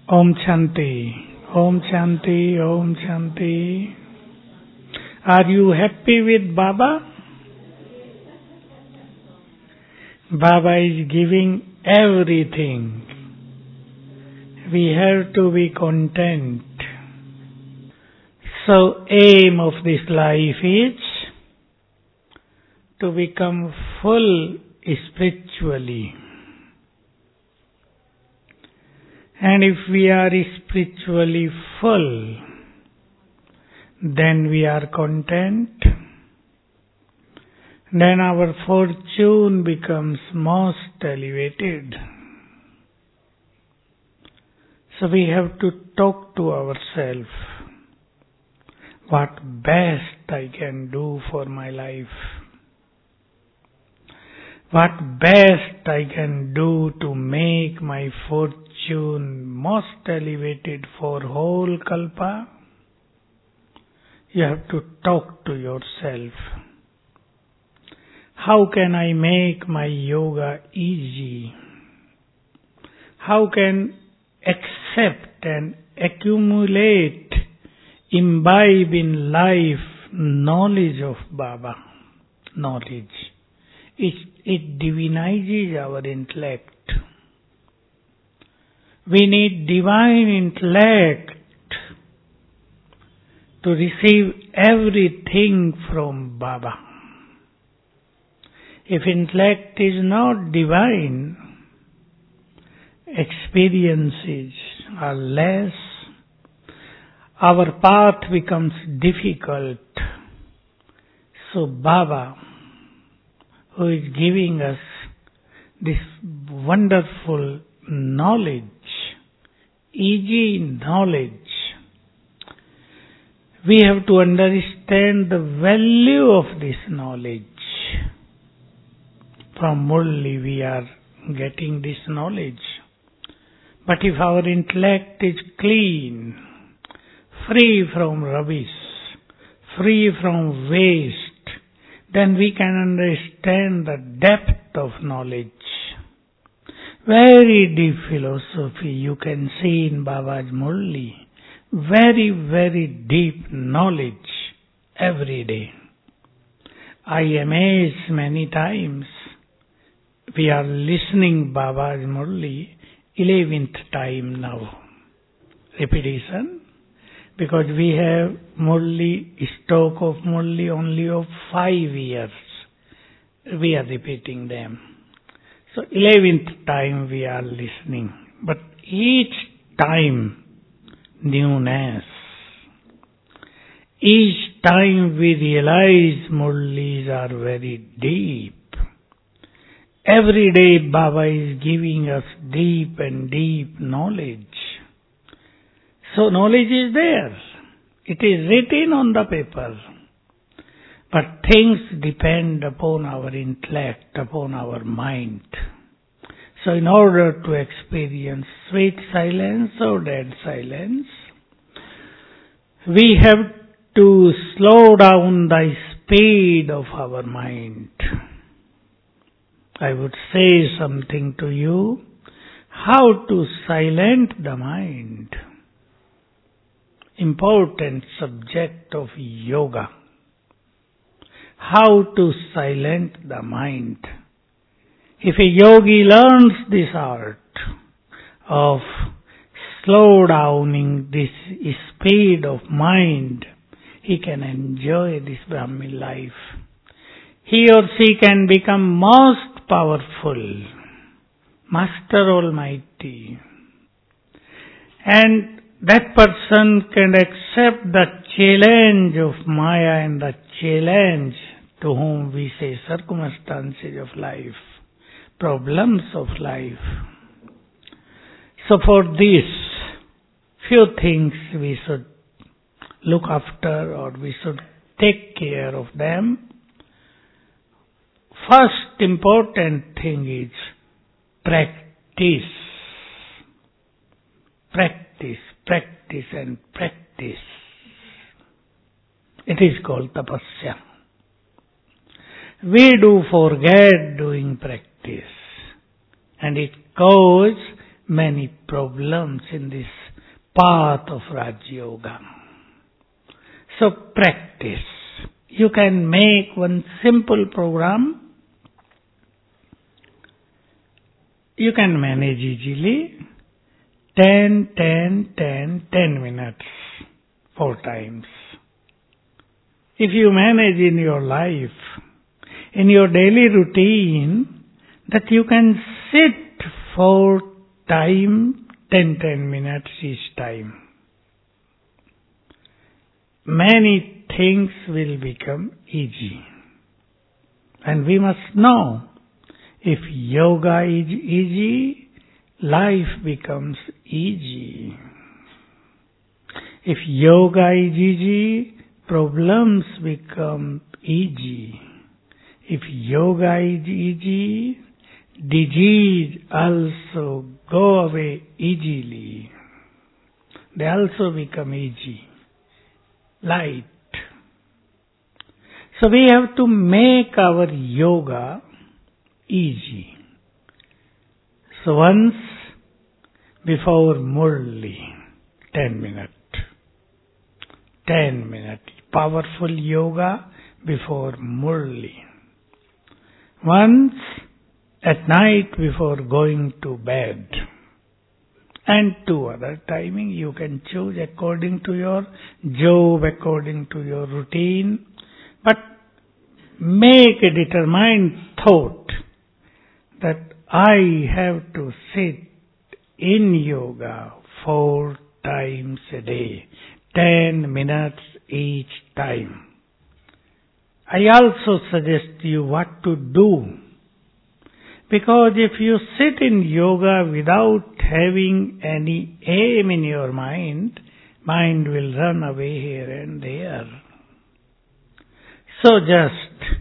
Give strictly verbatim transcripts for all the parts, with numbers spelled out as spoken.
Om Shanti, Om Shanti, Om Shanti. Are you happy with Baba? Baba is giving everything. We have to be content. So, aim of this life is to become full spiritually. And if we are spiritually full, then we are content. Then our fortune becomes most elevated. So we have to talk to ourselves. What best I can do for my life? What best I can do to make my fortune most elevated for whole Kalpa? You have to talk to yourself. How can I make my yoga easy? How can accept and accumulate, imbibe in life knowledge of Baba? Knowledge. It, it divinizes our intellect. We need divine intellect to receive everything from Baba. If intellect is not divine, experiences are less, our path becomes difficult. So Baba, who is giving us this wonderful knowledge, easy knowledge, we have to understand the value of this knowledge. From Murli we are getting this knowledge. But if our intellect is clean, free from rubbish, free from waste, then we can understand the depth of knowledge. Very deep philosophy you can see in Baba's Murli. Very, very deep knowledge every day. I amaze many times. We are listening Baba's Murli, eleventh time now. Repetition. Because we have Murli, stock of Murli only of five years. We are repeating them. So eleventh time we are listening. But each time newness. Each time we realize Murlis are very deep. Every day Baba is giving us deep and deep knowledge. So knowledge is there. It is written on the paper. But things depend upon our intellect, upon our mind. So in order to experience sweet silence or dead silence, we have to slow down the speed of our mind. I would say something to you, how to silence the mind. Important subject of yoga. How to silence the mind. If a yogi learns this art of slow downing this speed of mind, he can enjoy this Brahmin life. He or she can become most powerful, Master Almighty. And that person can accept the challenge of Maya and the challenge to whom we say circumstances of life, problems of life. So for this, few things we should look after or we should take care of them. First important thing is practice. Practice, practice and practice. It is called tapasya. We do forget doing practice. And it goes many problems in this path of Raj Yoga. So practice. You can make one simple program. You can manage easily. ten, ten, ten, ten minutes. Four times. If you manage in your life, in your daily routine, that you can sit for time, ten, ten minutes each time. Many things will become easy. And we must know, if yoga is easy, life becomes easy. If yoga is easy, problems become easy. If yoga is easy, disease also go away easily. They also become easy, light. So we have to make our yoga easy. So once before Murli, ten minutes. ten minutes. Powerful yoga before Murli. Once at night before going to bed. And two other timing you can choose according to your job, according to your routine. But make a determined thought that I have to sit in yoga four times a day, ten minutes each time. I also suggest you what to do. Because if you sit in yoga without having any aim in your mind, mind will run away here and there. So just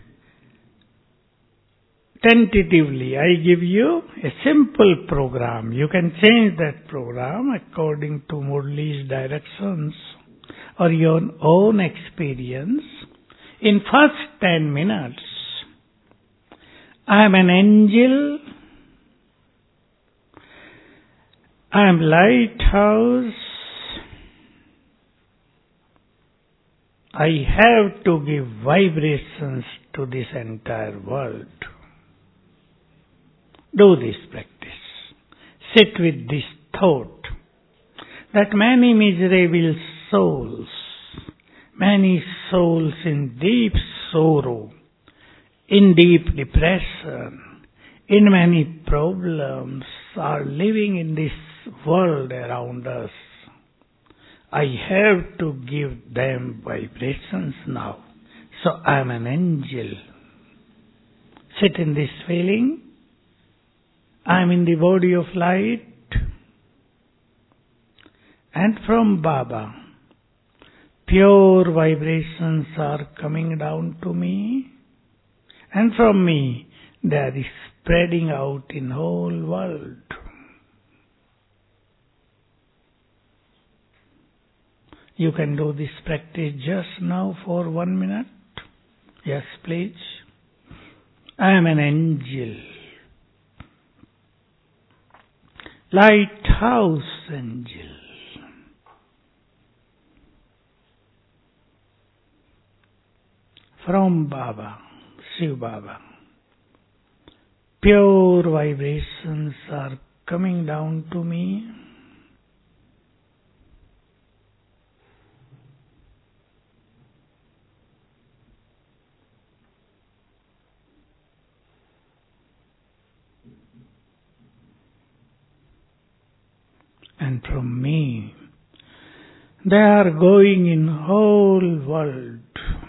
tentatively I give you a simple program. You can change that program according to Murli's directions or your own experience. In first ten minutes, I am an angel, I am lighthouse, I have to give vibrations to this entire world. Do this practice. Sit with this thought that many miserable souls, many souls in deep sorrow, in deep depression, in many problems are living in this world around us. I have to give them vibrations now. So I am an angel. Sit in this feeling. I am in the body of light. And from Baba, pure vibrations are coming down to me. And from me, they are spreading out in whole world. You can do this practice just now for one minute. Yes, please. I am an angel. Lighthouse angel. From Baba, Shiv Baba. Pure vibrations are coming down to me. And from me, they are going in whole world.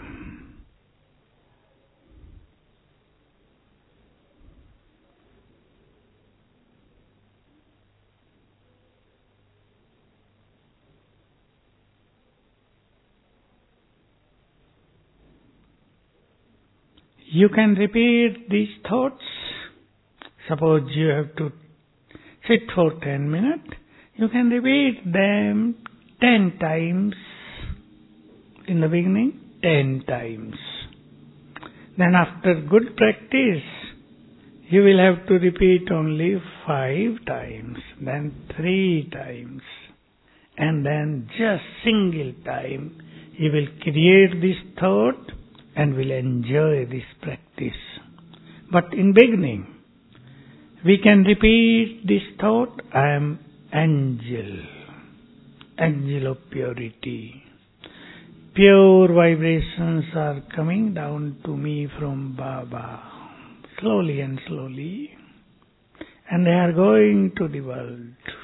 You can repeat these thoughts. Suppose you have to sit for ten minutes. You can repeat them ten times in the beginning, ten times. Then after good practice, You will have to repeat only five times, then three times, and then just single time you will create this thought and will enjoy this practice. But in beginning, we can repeat this thought, I am angel, angel of purity. Pure vibrations are coming down to me from Baba, slowly and slowly, and they are going to the world.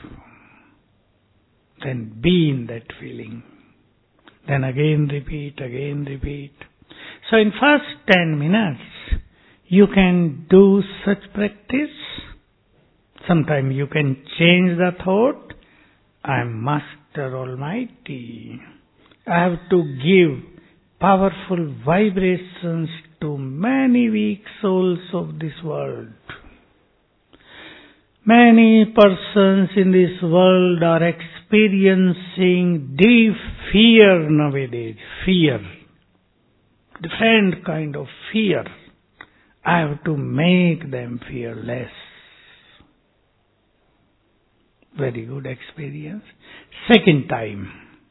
Then be in that feeling. Then again repeat, again repeat. So in first ten minutes, you can do such practice. Sometimes you can change the thought, I am Master Almighty. I have to give powerful vibrations to many weak souls of this world. Many persons in this world are experiencing deep fear nowadays. Fear. Different kind of fear. I have to make them fearless. Very good experience. Second time.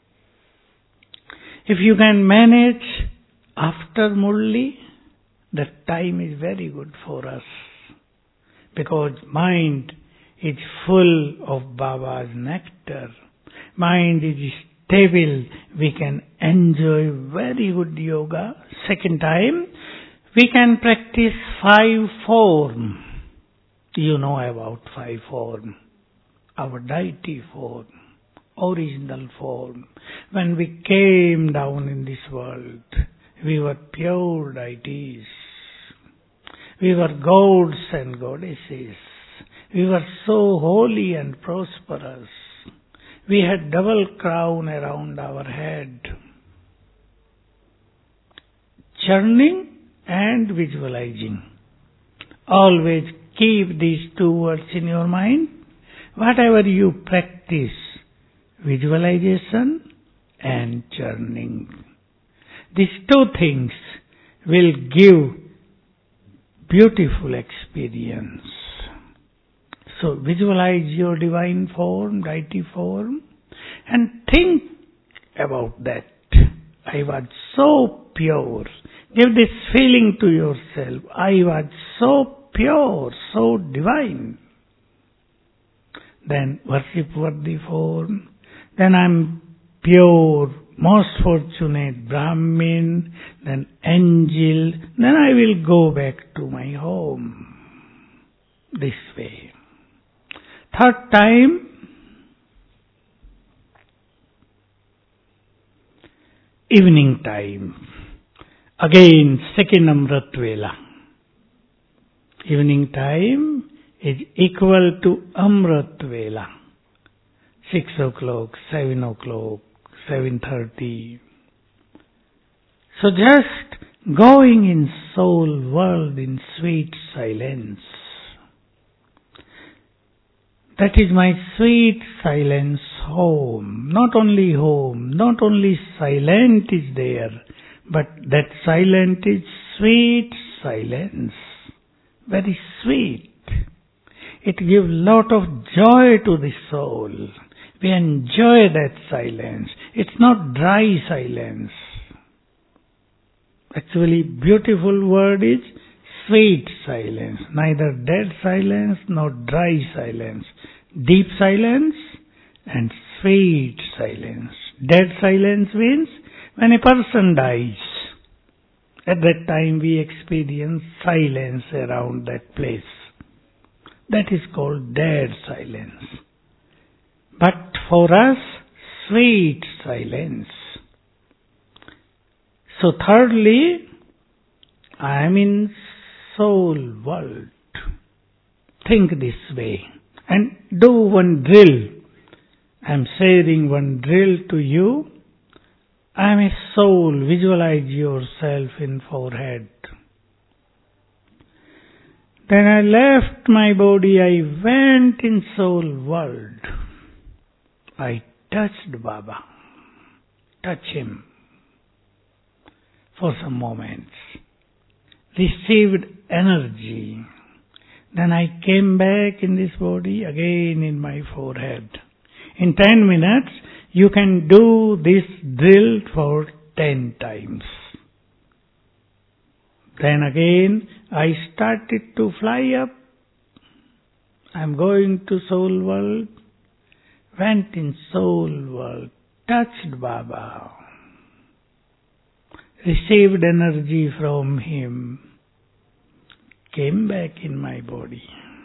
If you can manage after Murli, that time is very good for us. Because mind is full of Baba's nectar. Mind is stable. We can enjoy very good yoga. Second time, we can practice five form. You know about five form. Our deity form. Original form. When we came down in this world, we were pure deities. We were gods and goddesses. We were so holy and prosperous. We had double crown around our head. Churning and visualizing. Always keep these two words in your mind. Whatever you practice, visualization and churning. These two things will give beautiful experience. So visualize your divine form, deity form, and think about that. I was so pure. Give this feeling to yourself. I was so pure, so divine. Then worship worthy form. Then I'm pure, most fortunate Brahmin, then angel. Then I will go back to my home. This way. Third time, evening time. Again, second Amrit Vela. Evening time is equal to Amrit Vela. Six o'clock, seven o'clock, seven thirty. So just going in soul world in sweet silence. That is my sweet silence home. Not only home, not only silent is there, but that silent is sweet silence. Very sweet. It gives lot of joy to the soul. We enjoy that silence. It's not dry silence. Actually, beautiful word is sweet silence. Neither dead silence nor dry silence. Deep silence and sweet silence. Dead silence means when a person dies. At that time we experience silence around that place. That is called dead silence. But for us, sweet silence. So thirdly, I am in soul world. Think this way and do one drill. I am sharing one drill to you. I am a soul. Visualize yourself in forehead. Then I left my body. I went in soul world. I touched Baba. Touch him for some moments. Received energy. Then I came back in this body, again in my forehead. In ten minutes, you can do this drill for ten times. Then again, I started to fly up. I'm going to soul world. Went in soul world. Touched Baba. Received energy from him. Came back in my body.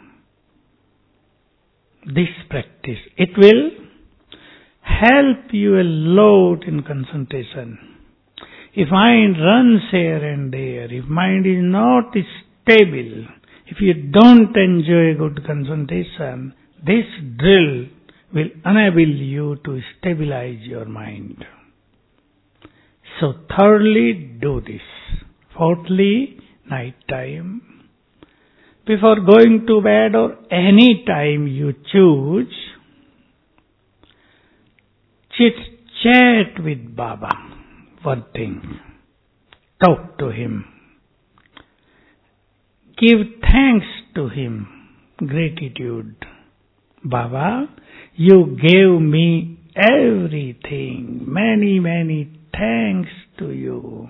This practice, it will help you a lot in concentration. If mind runs here and there, if mind is not stable, if you don't enjoy good concentration, this drill will enable you to stabilize your mind. So thirdly, do this. Fourthly, night time. Before going to bed or any time you choose, chit-chat with Baba. One thing. Talk to him. Give thanks to him. Gratitude. Baba, you gave me everything. Many, many thanks to you.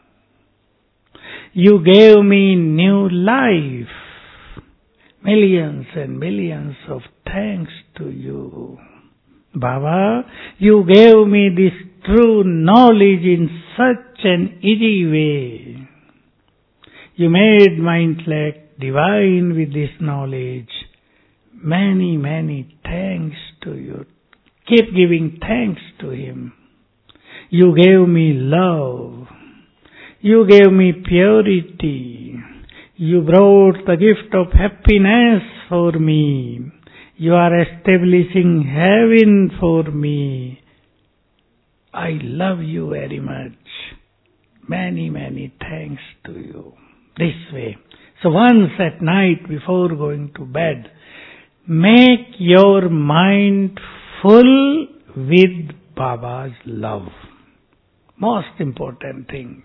You gave me new life. Millions and millions of thanks to you. Baba, you gave me this true knowledge in such an easy way. You made my intellect divine with this knowledge. Many, many thanks to you. Keep giving thanks to him. You gave me love. You gave me purity. You brought the gift of happiness for me. You are establishing heaven for me. I love you very much. Many, many thanks to you. This way. So once at night before going to bed, make your mind full with Baba's love. Most important thing.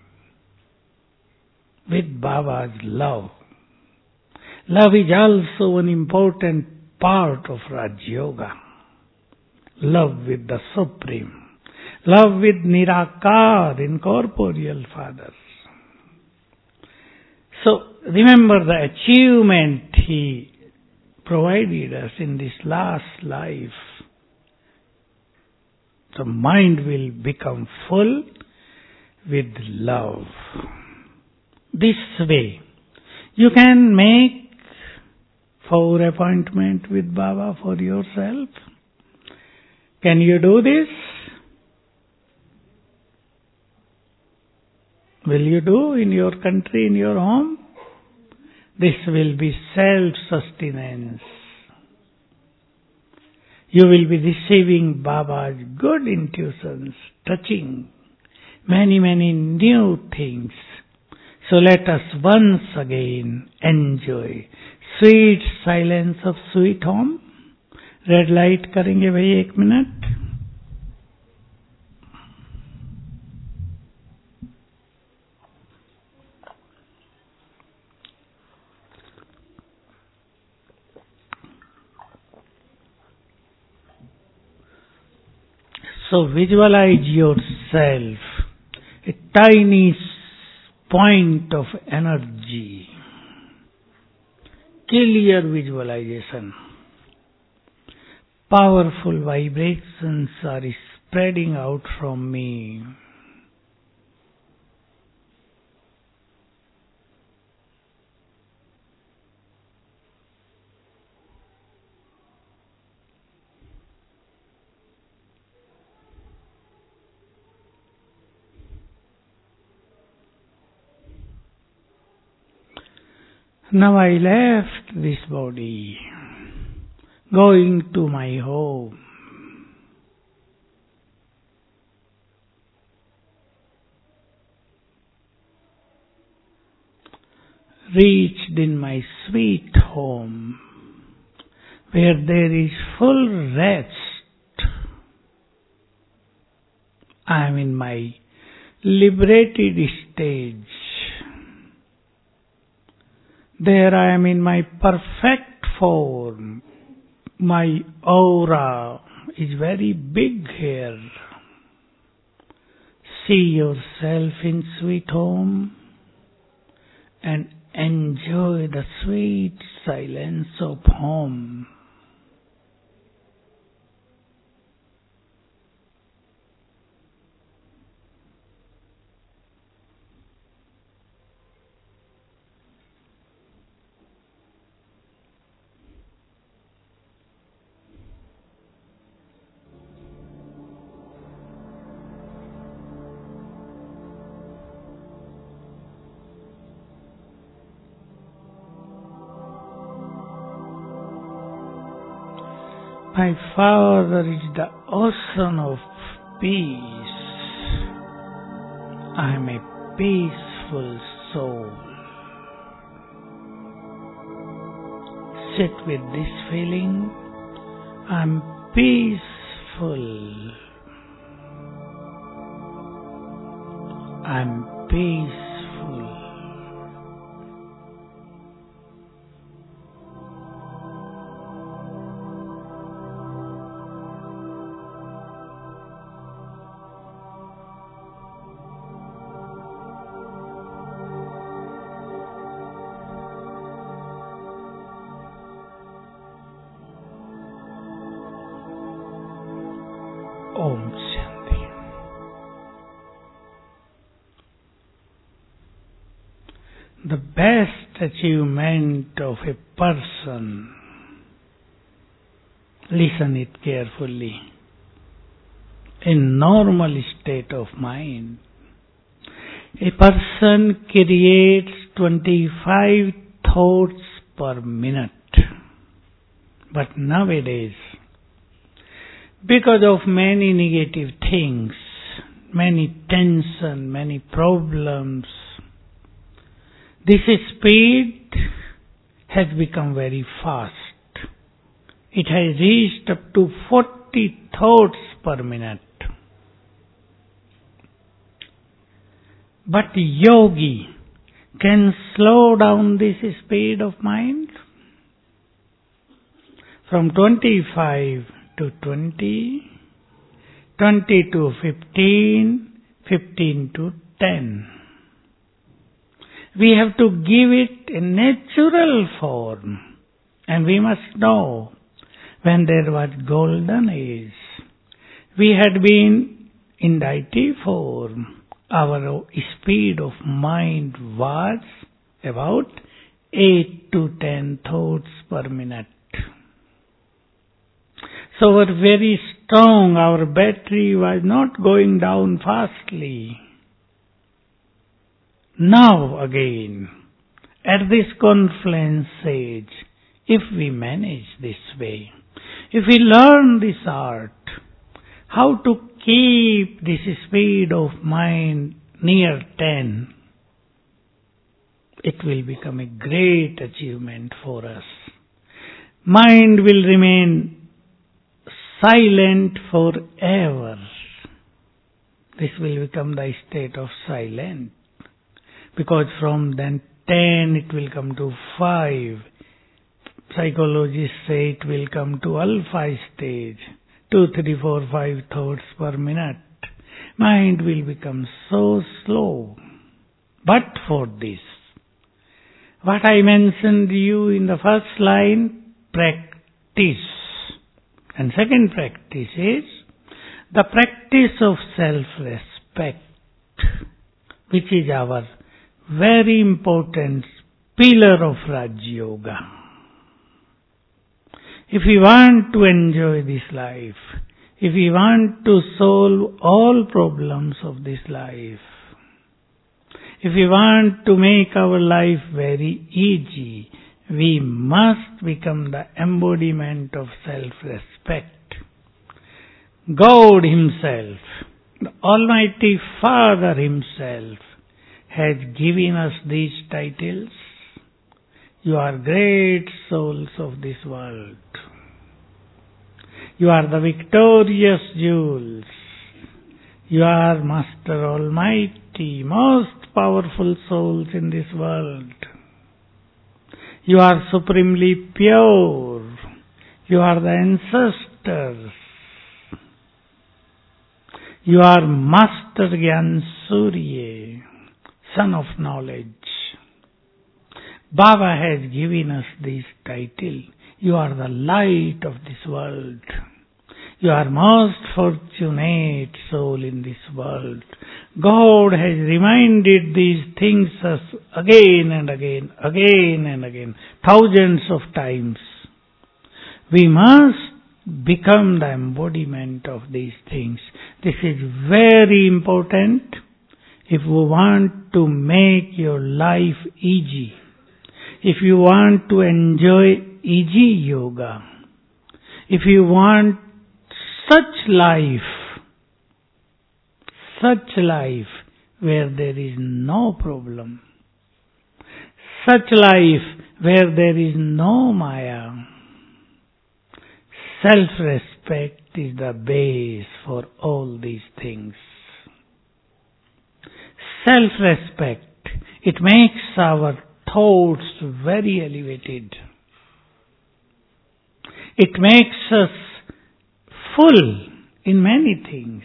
With Baba's love. Love is also an important part of Raj Yoga. Love with the Supreme. Love with Nirakar, incorporeal fathers. So remember the achievement he provided us in this last life. The mind will become full with love. This way, you can make four appointments with Baba for yourself. Can you do this? Will you do in your country, in your home? This will be self-sustenance. You will be receiving Baba's good intuitions, touching many, many new things. So let us once again enjoy sweet silence of sweet home. Red light करेंगे भाई एक minute. So visualize yourself, a tiny point of energy, clear visualization. Powerful vibrations are spreading out from me. Now I left this body, going to my home. Reached in my sweet home, where there is full rest. I am in my liberated stage. There I am in my perfect form. My aura is very big here. See yourself in sweet home and enjoy the sweet silence of home. My Father is the ocean of peace. I am a peaceful soul. Sit with this feeling. I am peaceful. I am peaceful. Om Shanti. The best achievement of a person, listen it carefully, in normal state of mind, a person creates twenty-five thoughts per minute. But nowadays, because of many negative things, many tension, many problems, this speed has become very fast. It has reached up to forty thoughts per minute. But yogi can slow down this speed of mind from twenty-five to twenty, twenty to fifteen, fifteen to ten. We have to give it a natural form, and we must know when there was golden age, we had been in deity form. Our speed of mind was about eight to ten thoughts per minute. So we're very strong, our battery was not going down fastly. Now again, at this confluence stage, if we manage this way, if we learn this art, how to keep this speed of mind near ten, it will become a great achievement for us. Mind will remain silent forever. This will become the state of silence. Because from then ten it will come to five. Psychologists say it will come to alpha stage. Two, three, four, five thoughts per minute. Mind will become so slow. But for this, what I mentioned to you in the first line, practice. And second practice is the practice of self-respect, which is our very important pillar of Raj Yoga. If we want to enjoy this life, if we want to solve all problems of this life, if we want to make our life very easy, we must become the embodiment of self-respect. God Himself, the Almighty Father Himself, has given us these titles. You are great souls of this world. You are the victorious jewels. You are Master Almighty, most powerful souls in this world. You are supremely pure. You are the ancestors. You are Master Gyan Surya, Son of Knowledge. Baba has given us this title. You are the light of this world. You are most fortunate soul in this world. God has reminded these things us again and again, again and again, thousands of times. We must become the embodiment of these things. This is very important if you want to make your life easy. If you want to enjoy easy yoga. If you want such life, such life where there is no problem, such life where there is no Maya, self-respect is the base for all these things. Self-respect, it makes our thoughts very elevated. It makes us full in many things.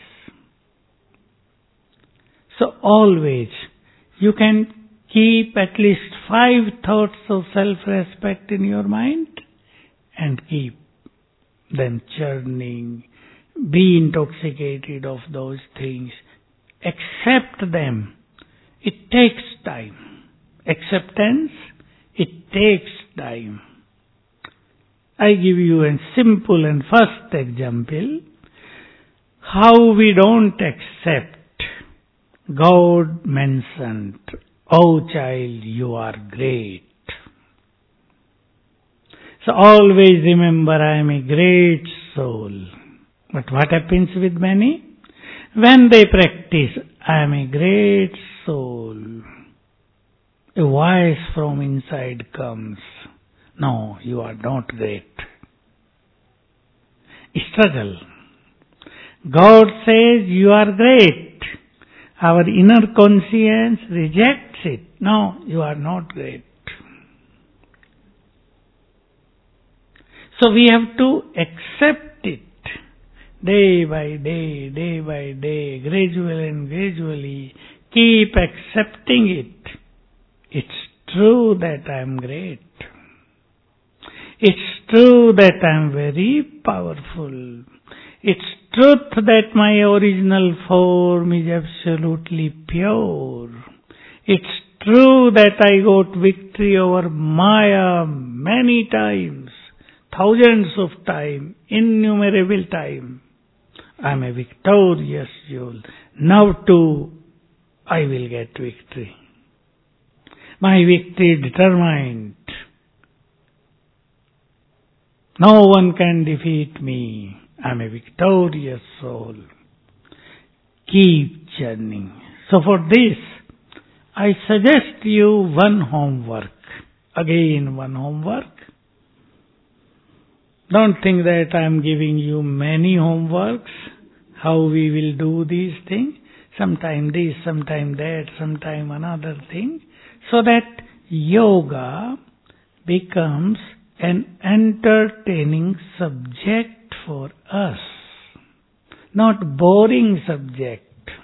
So always, you can keep at least five thoughts of self-respect in your mind and keep them churning. Be intoxicated of those things. Accept them. It takes time. Acceptance, it takes time. I give you a simple and first example. How we don't accept. God mentioned, "Oh child, you are great." So always remember, I am a great soul. But what happens with many? When they practice, I am a great soul, a voice from inside comes, "No, you are not great." Struggle. God says, "You are great." Our inner conscience rejects it. "No, you are not great." So we have to accept it day by day, day by day, gradually and gradually. Keep accepting it. It's true that I am great. It's true that I am very powerful. It's truth that my original form is absolutely pure. It's true that I got victory over Maya many times, thousands of times, innumerable times. I am a victorious soul. Now too, I will get victory. My victory is determined. No one can defeat me. I am a victorious soul. Keep journeying. So for this, I suggest you one homework. Again, one homework. Don't think that I am giving you many homeworks, how we will do these things. Sometime this, sometime that, sometime another thing. So that yoga becomes an entertaining subject for us, not boring subject.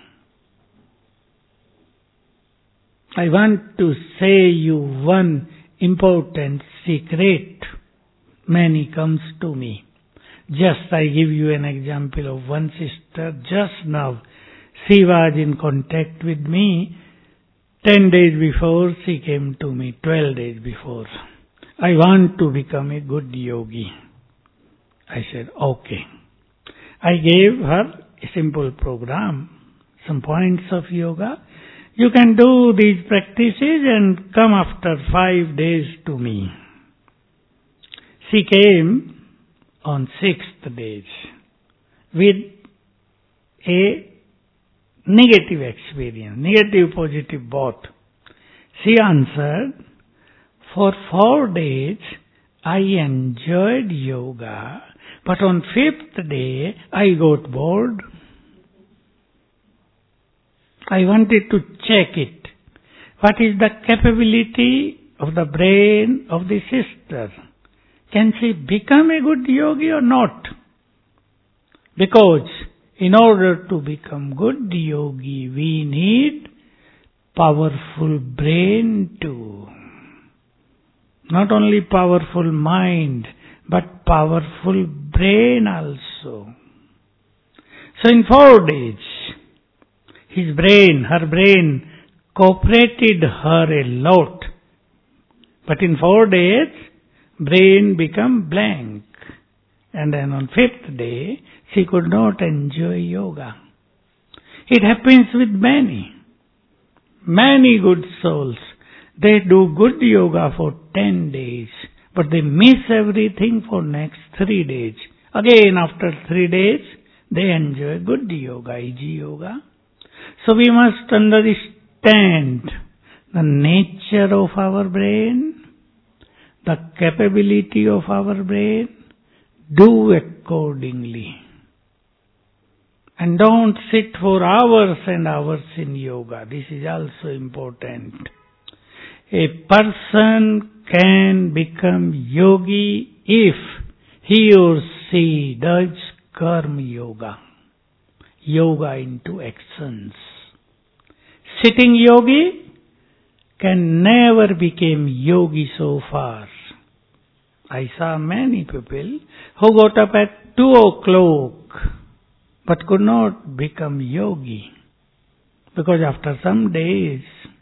I want to say you one important secret. Many comes to me. Just I give you an example of one sister just now. She was in contact with me ten days before she came to me, twelve days before. I want to become a good yogi. I said, okay. I gave her a simple program, some points of yoga. You can do these practices and come after five days to me. She came on sixth day with a negative experience, negative, positive both. She answered, for four days I enjoyed yoga, but on fifth day I got bored. I wanted to check it. What is the capability of the brain of the sister. Can she become a good yogi or not? Because in order to become good yogi, we need powerful brain too. Not only powerful mind, but powerful brain also. So in four days, his brain, her brain, cooperated her a lot. But in four days, brain became blank. And then on fifth day, she could not enjoy yoga. It happens with many. Many good souls. They do good yoga for ten days, but they miss everything for next three days. Again, after three days, they enjoy good yoga, easy yoga. So we must understand the nature of our brain, the capability of our brain, do accordingly. And don't sit for hours and hours in yoga. This is also important. A person can become yogi if he or she does karma yoga. Yoga into actions. Sitting yogi can never become yogi so far. I saw many people who got up at two o'clock but could not become yogi. Because after some days,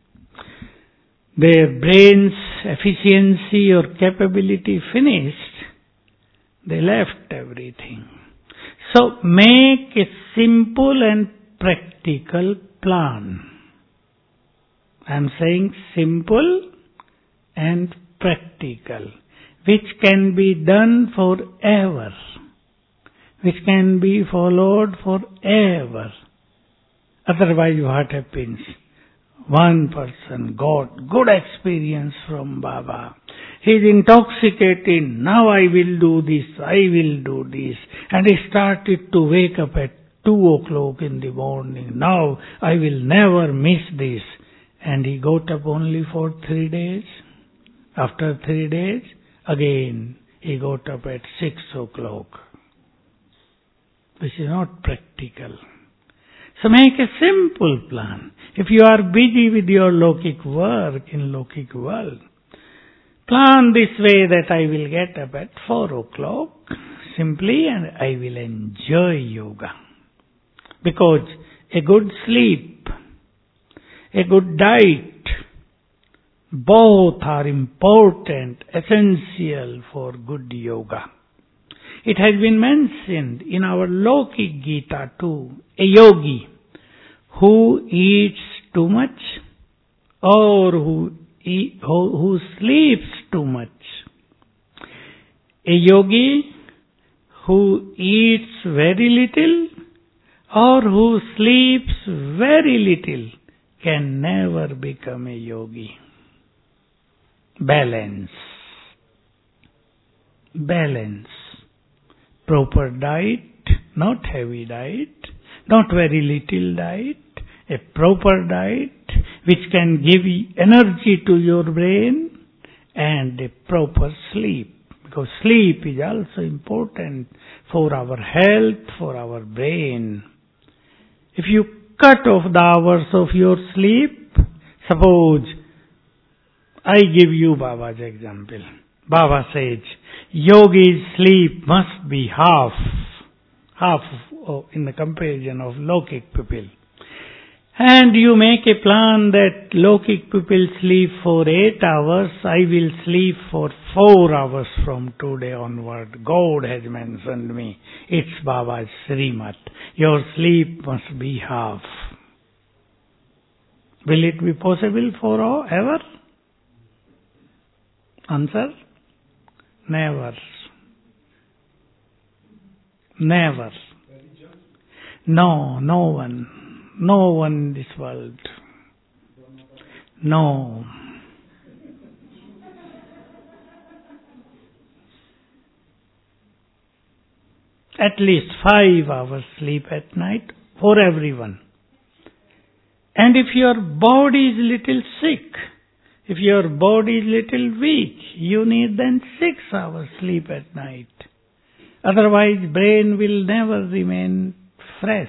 their brain's efficiency or capability finished, they left everything. So make a simple and practical plan. I am saying simple and practical, which can be done forever, which can be followed forever. Otherwise what happens? One person got good experience from Baba. He is intoxicated. Now I will do this, I will do this. And he started to wake up at two o'clock in the morning. Now I will never miss this. And he got up only for three days. After three days, again he got up at six o'clock. This is not practical. So make a simple plan. If you are busy with your Lokik work in Lokik world, plan this way that I will get up at four o'clock simply and I will enjoy yoga. Because a good sleep, a good diet, both are important, essential for good yoga. It has been mentioned in our Lokik Gita too, a yogi who eats too much or who, eat, who, who sleeps too much. A yogi who eats very little or who sleeps very little can never become a yogi. Balance. Balance. Proper diet, not heavy diet, not very little diet, a proper diet which can give energy to your brain and a proper sleep. Because sleep is also important for our health, for our brain. If you cut off the hours of your sleep, suppose I give you Baba's example. Baba says, yogi's sleep must be half, half of, in the comparison of Lokik people. And you make a plan that Lokik people sleep for eight hours, I will sleep for four hours from today onward. God has mentioned me. It's Baba's Srimat. Your sleep must be half. Will it be possible for all, ever? Answer? Never. Never. No, no one. No one in this world. No. At least five hours sleep at night for everyone. And if your body is little sick, If your body is little weak, you need then six hours sleep at night. Otherwise, brain will never remain fresh.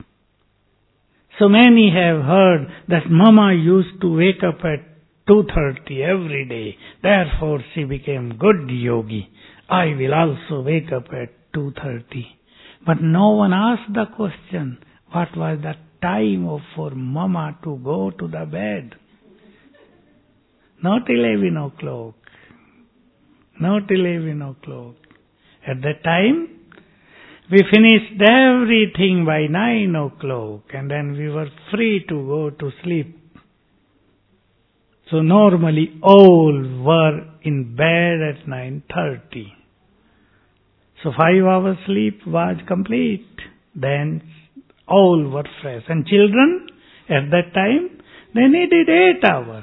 So many have heard that Mama used to wake up at two thirty every day. Therefore, she became good yogi. I will also wake up at two thirty. But no one asked the question, what was the time of for Mama to go to the bed? Not eleven o'clock. Not eleven o'clock. At that time, we finished everything by nine o'clock and then we were free to go to sleep. So normally all were in bed at nine thirty. So five hours sleep was complete. Then all were fresh. And children at that time, they needed eight hours.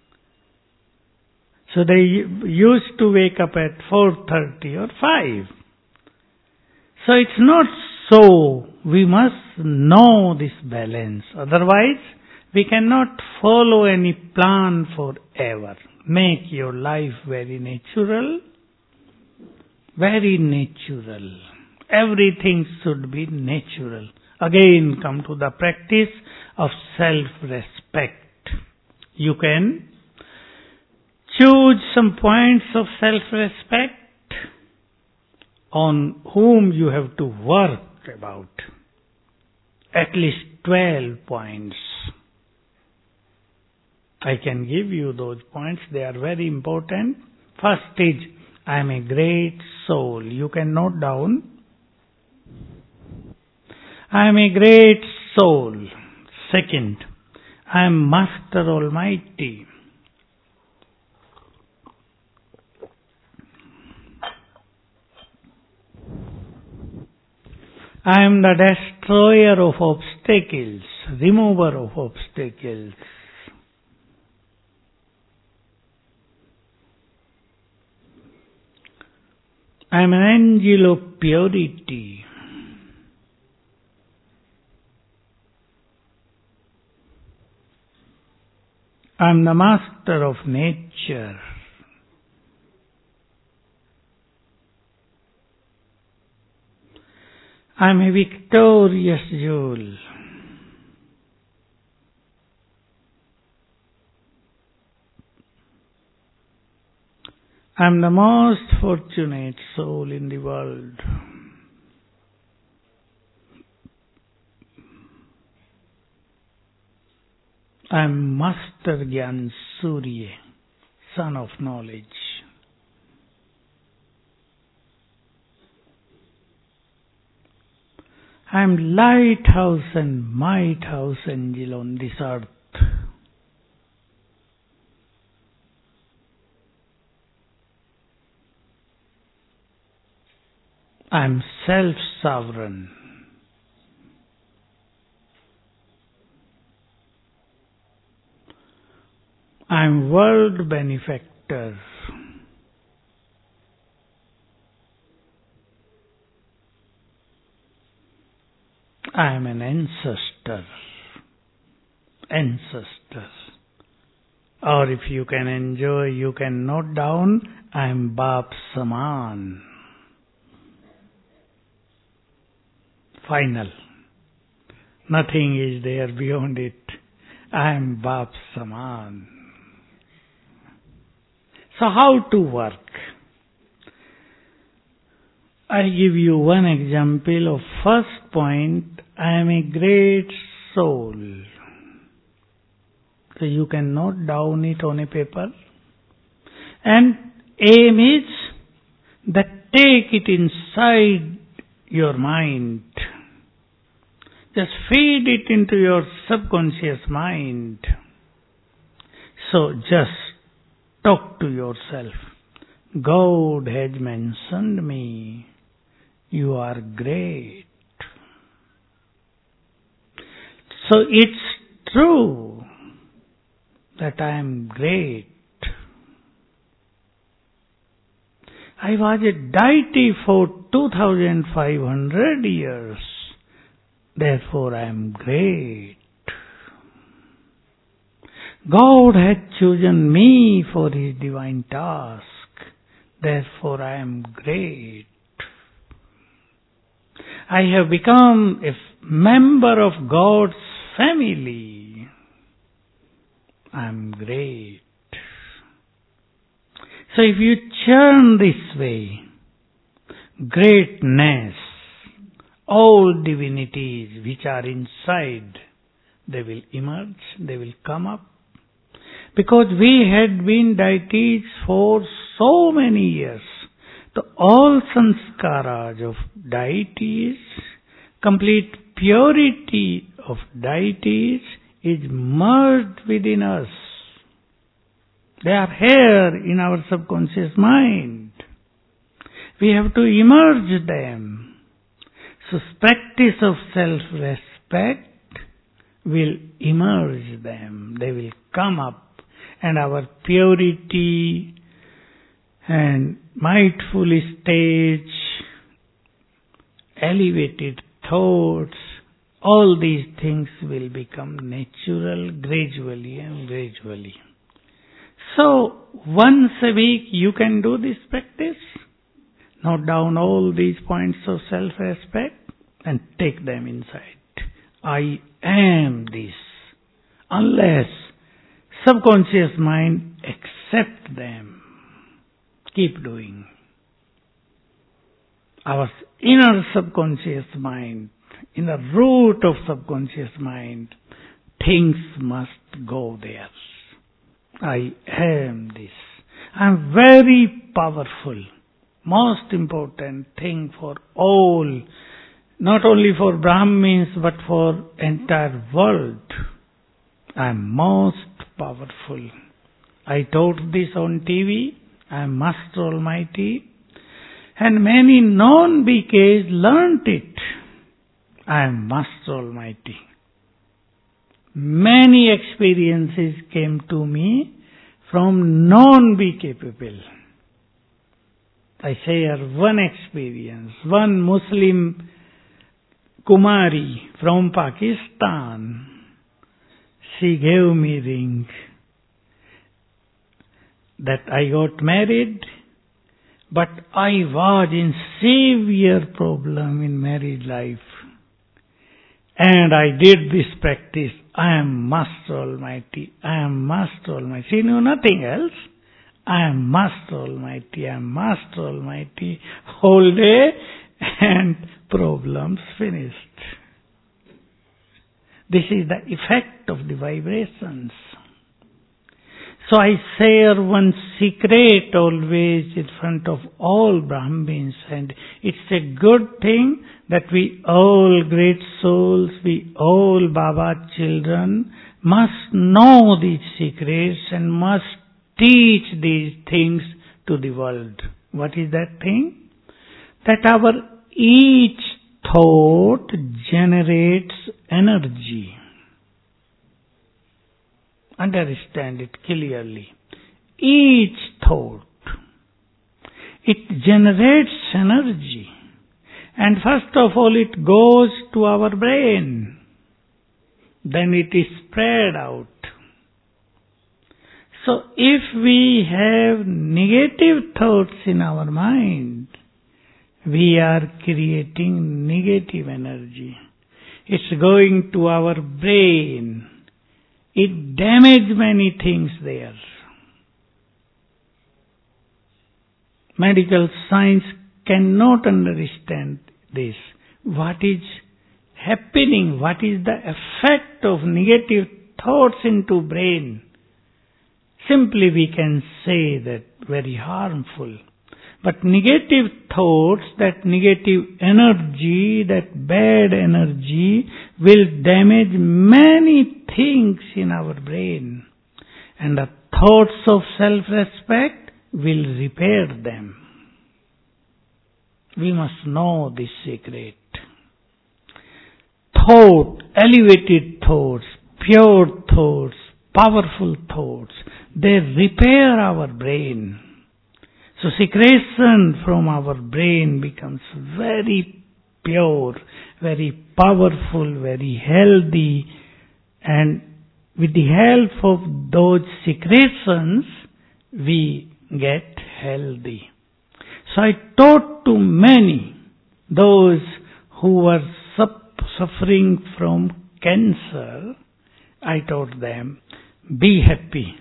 So they used to wake up at four thirty or five. So it's not so. We must know this balance. Otherwise, we cannot follow any plan forever. Make your life very natural. Very natural. Everything should be natural. Again, come to the practice of self-respect. You can choose some points of self-respect on whom you have to work about. At least twelve points. I can give you those points. They are very important. First is, I am a great soul. You can note down. I am a great soul. Second, I am Master Almighty. I am the destroyer of obstacles, remover of obstacles. I am an angel of purity. I am the master of nature. I am a victorious jewel. I am the most fortunate soul in the world. I am Master Gyan Surya, son of knowledge. I am lighthouse and might house angel on this earth. I am self-sovereign. I am world benefactor. I am an ancestor. Ancestor. Or if you can enjoy, you can note down, I am Baap Saman. Final. Nothing is there beyond it. I am Baap Saman. So how to work? I give you one example of first point, I am a great soul. So you can note down it on a paper. And aim is that take it inside your mind. Just feed it into your subconscious mind. So just talk to yourself. God has mentioned me. You are great. So it's true that I am great. I was a deity for two thousand five hundred years. Therefore I am great. God hath chosen me for His divine task. Therefore I am great. I have become a member of God's family. I am great. So if you churn this way, greatness, all divinities which are inside, they will emerge, they will come up. Because we had been deities for so many years. So all sanskaras of deities, complete purity of deities is merged within us. They are here in our subconscious mind. We have to emerge them. So practice of self-respect will emerge them. They will come up. And our purity and mindful stage, elevated thoughts, all these things will become natural gradually and gradually. So, once a week you can do this practice. Note down all these points of self-respect and take them inside. I am this. Unless subconscious mind accept them. Keep doing. Our inner subconscious mind, in the root of subconscious mind, things must go there. I am this. I am very powerful. Most important thing for all, not only for Brahmins but for entire world. I am most powerful. I taught this on T V. I am Master Almighty. And many non-B Ks learnt it. I am Master Almighty. Many experiences came to me from non-B K people. I share one experience. One Muslim Kumari from Pakistan. She gave me ring. That I got married, but I was in severe problem in married life. And I did this practice. I am Master Almighty. I am Master Almighty. She knew nothing else. I am Master Almighty. I am Master Almighty. Whole day and problems finished. This is the effect of the vibrations. So I share one secret always in front of all Brahmins, and it's a good thing that we all great souls, we all Baba children must know these secrets and must teach these things to the world. What is that thing? That our each thought generates energy. Understand it clearly. Each thought, it generates energy. And first of all, it goes to our brain. Then it is spread out. So if we have negative thoughts in our mind, we are creating negative energy. It's going to our brain. It damages many things there. Medical science cannot understand this. What is happening? What is the effect of negative thoughts into brain? Simply we can say that very harmful. But negative thoughts, that negative energy, that bad energy will damage many things in our brain. And the thoughts of self-respect will repair them. We must know this secret. Thought, elevated thoughts, pure thoughts, powerful thoughts, they repair our brain. So secretion from our brain becomes very pure, very powerful, very healthy, and with the help of those secretions, we get healthy. So I taught to many, those who were suffering from cancer, I taught them, be happy.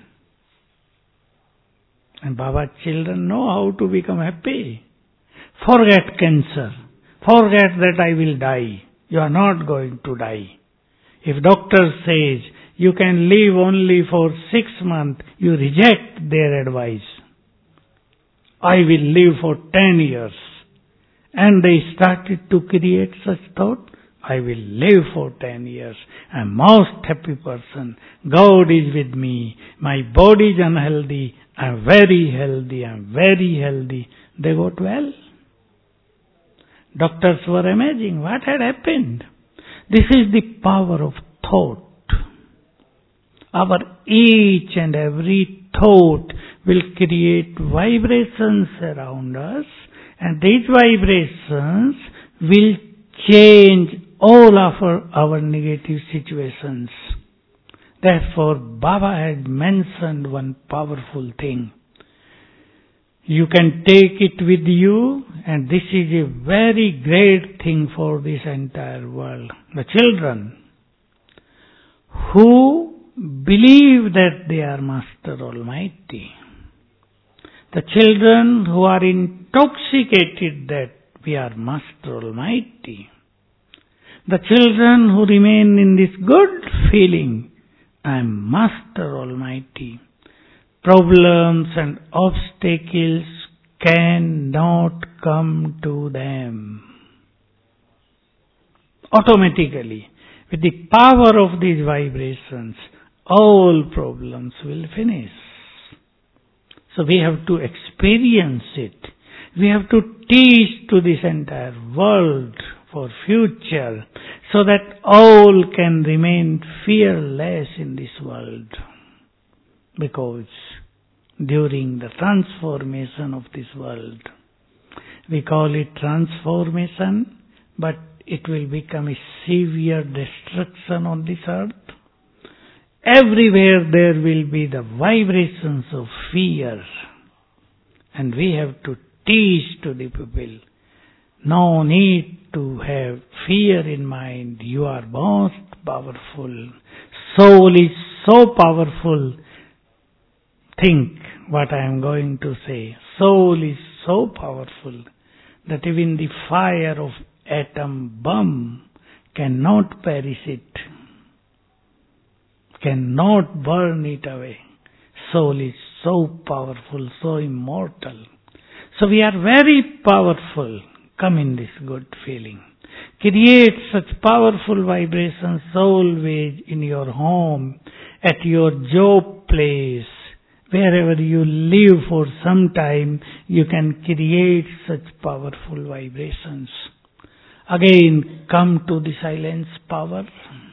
And Baba's children know how to become happy. Forget cancer. Forget that I will die. You are not going to die. If doctor says you can live only for six months, you reject their advice. I will live for ten years. And they started to create such thought. I will live for ten years. I am most happy person. God is with me. My body is unhealthy. I am very healthy. I am very healthy. They got well. Doctors were amazing. What had happened? This is the power of thought. Our each and every thought will create vibrations around us, and these vibrations will change all of our, our negative situations. Therefore, Baba has mentioned one powerful thing. You can take it with you, and this is a very great thing for this entire world. The children who believe that they are Master Almighty, the children who are intoxicated that we are Master Almighty, the children who remain in this good feeling, I am Master Almighty. Problems and obstacles cannot come to them. Automatically, with the power of these vibrations, all problems will finish. So we have to experience it. We have to teach to this entire world for future, so that all can remain fearless in this world. Because during the transformation of this world, we call it transformation, but it will become a severe destruction on this earth. Everywhere there will be the vibrations of fear, and we have to teach to the people, no need to have fear in mind. You are most powerful. Soul is so powerful. Think what I am going to say. Soul is so powerful that even the fire of atom bomb cannot perish it, cannot burn it away. Soul is so powerful, so immortal. So we are very powerful. Come in this good feeling. Create such powerful vibrations always in your home, at your job place, wherever you live for some time, you can create such powerful vibrations. Again, come to the silence power.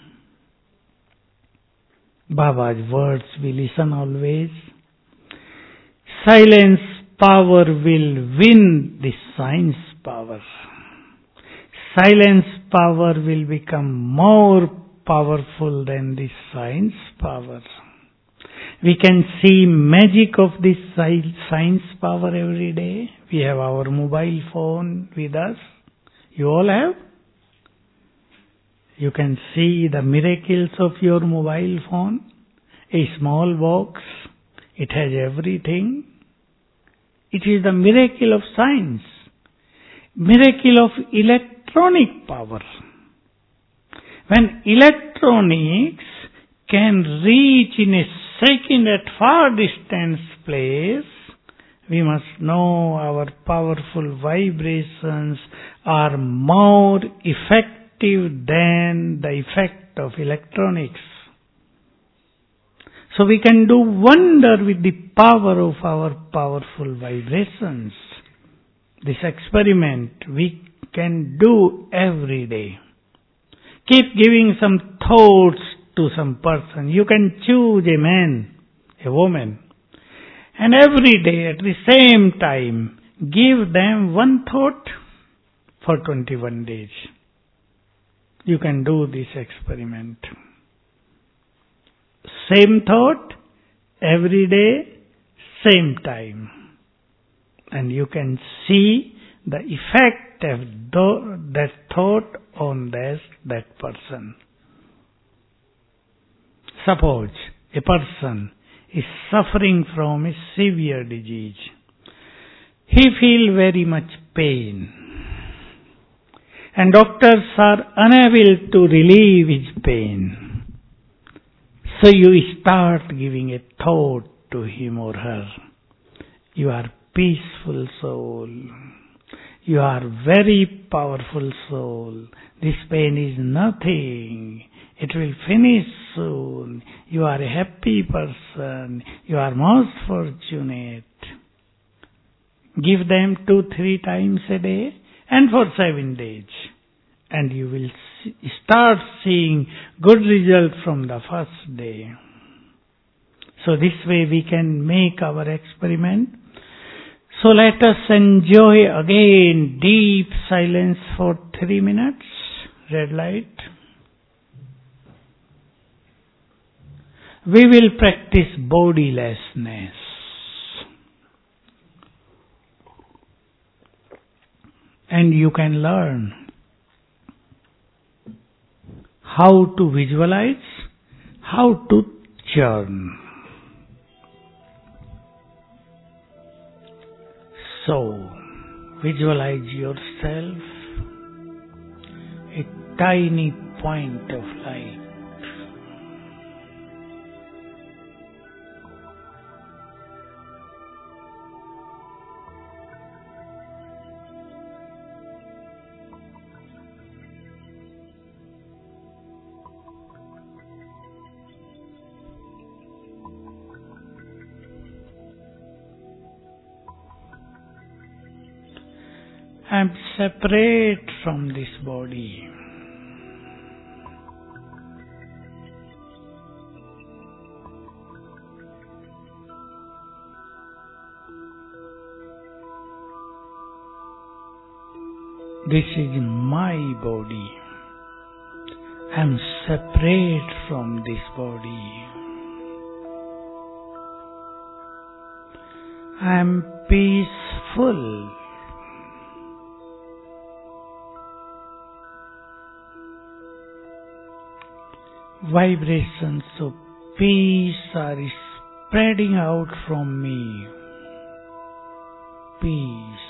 Baba's words we listen always. Silence power will win the science power. Silence power will become more powerful than the science power. We can see magic of this science power every day. We have our mobile phone with us. You all have? You can see the miracles of your mobile phone. A small box. It has everything. It is the miracle of science. Miracle of electronic power. When electronics can reach in a second at far distance place, we must know our powerful vibrations are more effective than the effect of electronics. So we can do wonder with the power of our powerful vibrations. This experiment we can do every day. Keep giving some thoughts to some person. You can choose a man, a woman, and every day at the same time give them one thought for twenty-one days. You can do this experiment. same thought, every day, same time. And you can see the effect of that thought on that, that person. Suppose a person is suffering from a severe disease. He feels very much pain. And doctors are unable to relieve his pain. So you start giving a thought to him or her. You are peaceful soul. You are very powerful soul. This pain is nothing. It will finish soon. You are a happy person. You are most fortunate. Give them two, three times a day and for seven days. And you will see, start seeing good result from the first day. So this way we can make our experiment. So let us enjoy again deep silence for three minutes. Red light. We will practice bodilessness. And you can learn how to visualize, how to churn. So, visualize yourself a tiny point of light. I am separate from this body. This is my body. I am separate from this body. I am peaceful. Vibrations of peace are spreading out from me. Peace.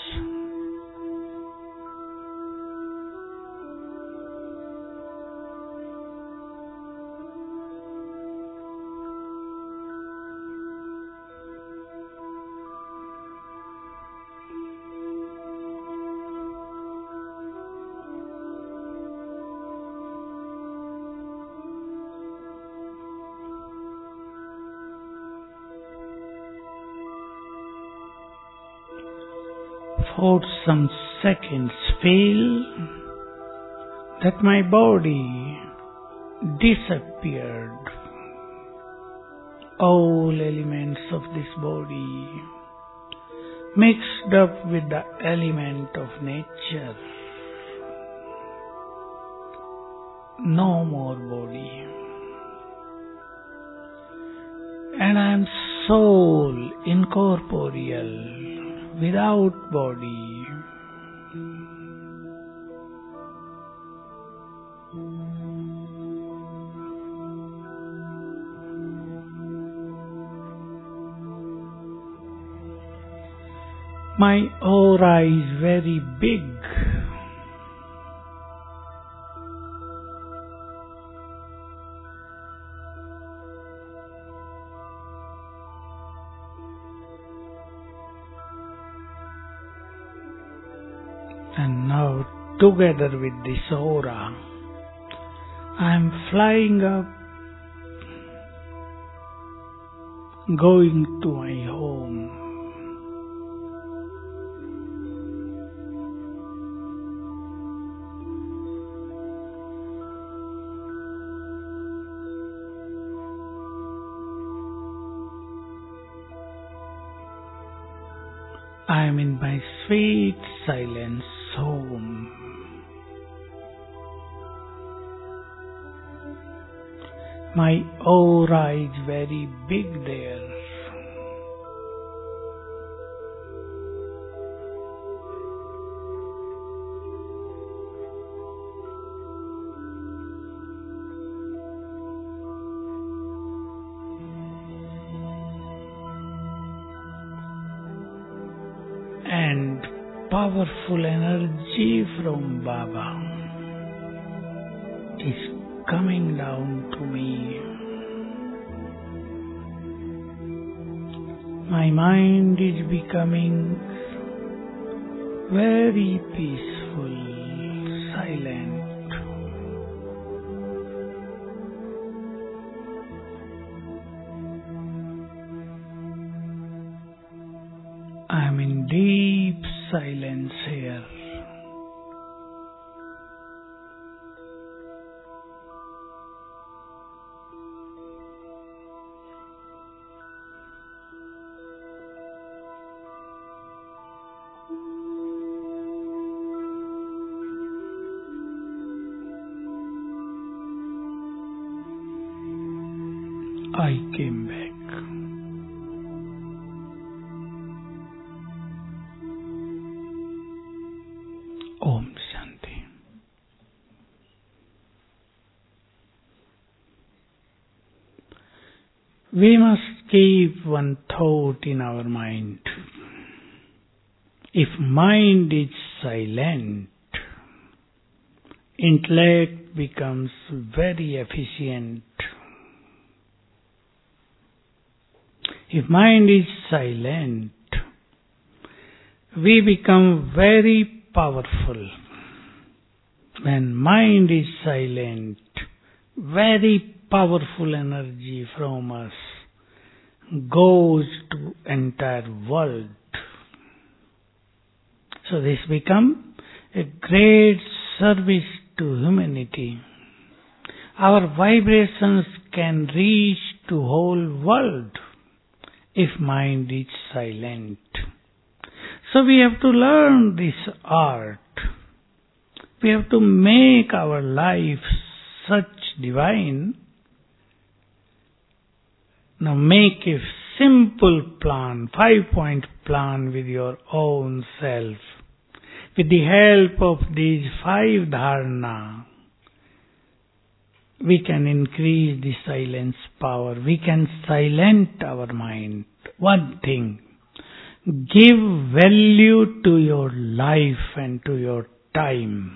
For some seconds, feel that my body disappeared. All elements of this body mixed up with the element of nature. No more body. And I am soul incorporeal. Without body. My aura is very big. And now, together with this aura, I am flying up, going to my home. I am in my sweet silence home. My aura is very big there. And powerful energy from Baba is coming down to me. My mind is becoming very peaceful, silent. I am in deep silence here. I came back. Om Shanti. We must keep one thought in our mind. If mind is silent, intellect becomes very efficient. If mind is silent, we become very powerful. When mind is silent, very powerful energy from us goes to entire world. So this becomes a great service to humanity. Our vibrations can reach to whole world if mind is silent. So we have to learn this art. We have to make our life such divine. Now make a simple plan, five-point plan with your own self. With the help of these five dharana, we can increase the silence power. We can silence our mind. One thing, give value to your life and to your time.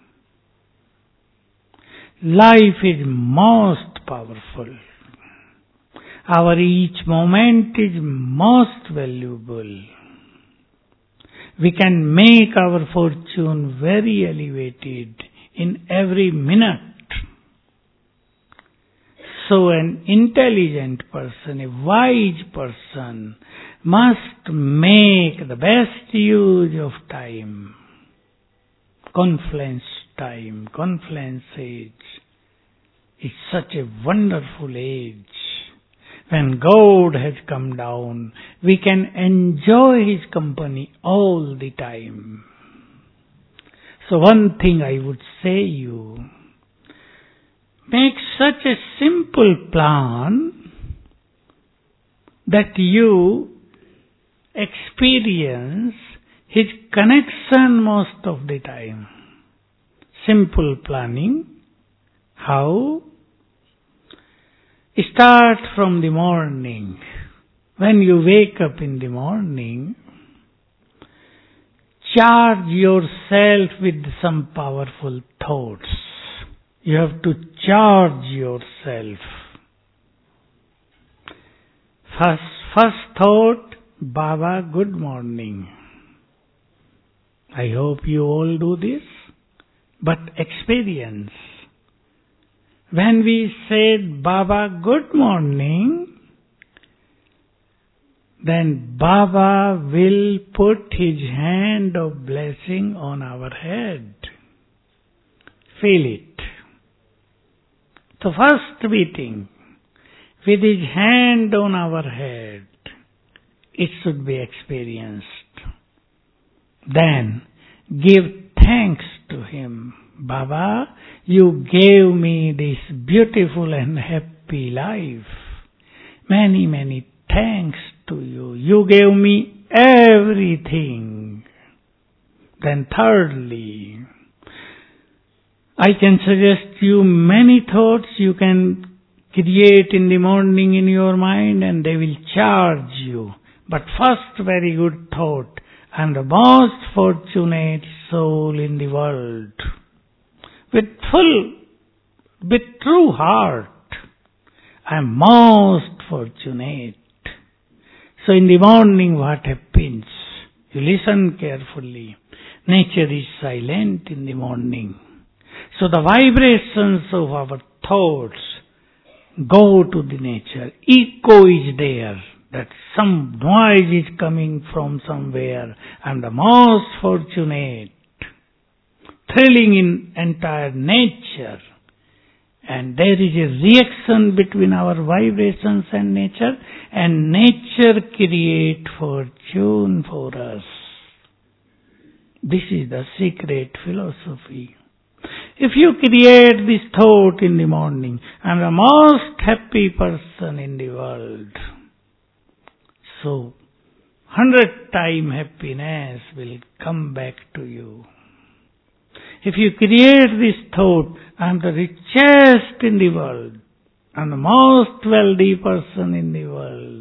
Life is most powerful. Our each moment is most valuable. We can make our fortune very elevated in every minute. So an intelligent person, a wise person, must make the best use of time. Confluence time, confluence age is such a wonderful age. When God has come down, we can enjoy His company all the time. So one thing I would say you, make such a simple plan that you experience His connection most of the time. Simple planning. How? Start from the morning. When you wake up in the morning, charge yourself with some powerful thoughts. You have to charge yourself. First, first thought, Baba, good morning. I hope you all do this, but experience. When we said, Baba, good morning, then Baba will put His hand of blessing on our head. Feel it. So first we think, with His hand on our head, it should be experienced. Then give thanks to Him. Baba, you gave me this beautiful and happy life. Many, many thanks to you. You gave me everything. Then thirdly, I can suggest you many thoughts you can create in the morning in your mind and they will charge you. But first very good thought, I am the most fortunate soul in the world. With full, with true heart, I am most fortunate. So in the morning what happens? You listen carefully. Nature is silent in the morning. So the vibrations of our thoughts go to the nature. Echo is there. That some noise is coming from somewhere. I am the most fortunate. Thrilling in entire nature. And there is a reaction between our vibrations and nature. And nature creates fortune for us. This is the secret philosophy. If you create this thought in the morning, I am the most happy person in the world. So, hundred time happiness will come back to you. If you create this thought, I am the richest in the world. I am the most wealthy person in the world.